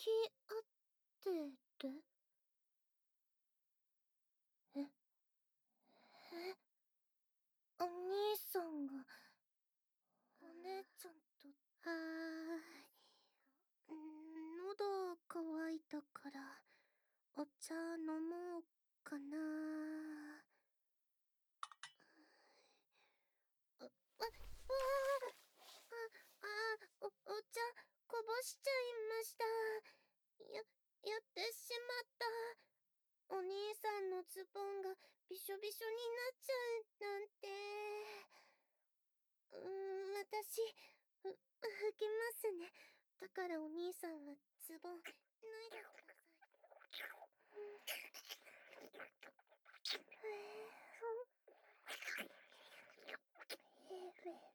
き合ってる？え、お兄さんが、お姉ちゃんと。喉乾いたから、お茶飲もうかな。あ、お茶こぼしちゃいました。やってしまった。お兄さんのズボンがびしょびしょになっちゃうなんて。私、拭きますね。だからお兄さんはズボン、脱いでください。